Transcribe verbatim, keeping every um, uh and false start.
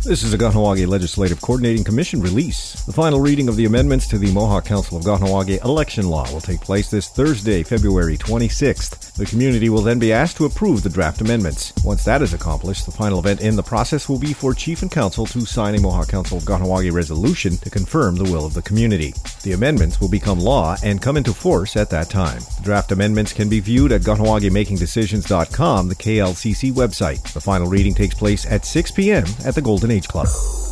This is a Kahnawake Legislative Coordinating Commission release. The final reading of the amendments to the Mohawk Council of Kahnawake election law will take place this Thursday, February twenty-sixth. The community will then be asked to approve the draft amendments. Once that is accomplished, the final event in the process will be for Chief and Council to sign a Mohawk Council of Kahnawake resolution to confirm the will of the community. The amendments will become law and come into force at that time. The draft amendments can be viewed at Kahnawake Making Decisions dot com, the K L C C website. The final reading takes place at six p.m. at the Golden Age Club.